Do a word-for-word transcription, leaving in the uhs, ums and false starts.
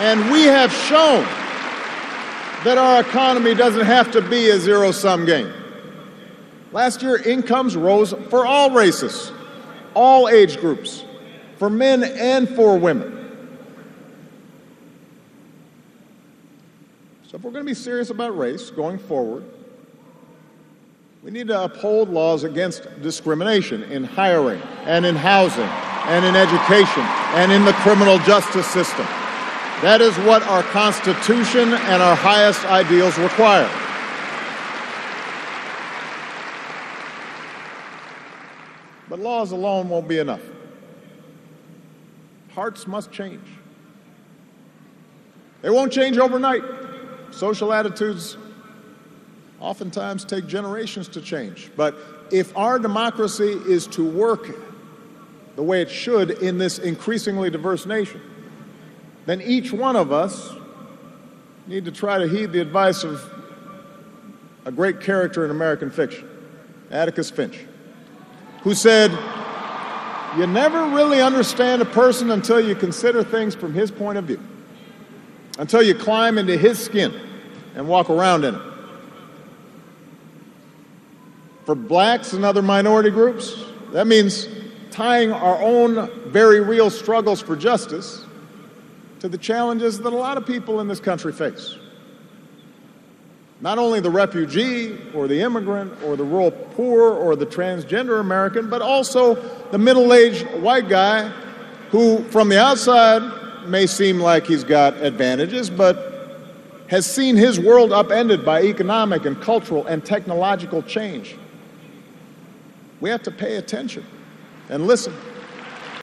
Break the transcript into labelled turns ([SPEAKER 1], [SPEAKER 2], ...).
[SPEAKER 1] And we have shown that our economy doesn't have to be a zero-sum game. Last year, incomes rose for all races, all age groups, for men and for women. So if we're going to be serious about race going forward, we need to uphold laws against discrimination in hiring and in housing and in education and in the criminal justice system. That is what our Constitution and our highest ideals require. But laws alone won't be enough. Hearts must change. They won't change overnight. Social attitudes oftentimes take generations to change. But if our democracy is to work the way it should in this increasingly diverse nation, then each one of us need to try to heed the advice of a great character in American fiction, Atticus Finch, who said, "You never really understand a person until you consider things from his point of view, until you climb into his skin and walk around in it." For blacks and other minority groups, that means tying our own very real struggles for justice to the challenges that a lot of people in this country face. Not only the refugee or the immigrant or the rural poor or the transgender American, but also the middle-aged white guy who, from the outside, may seem like he's got advantages, but has seen his world upended by economic and cultural and technological change. We have to pay attention and listen.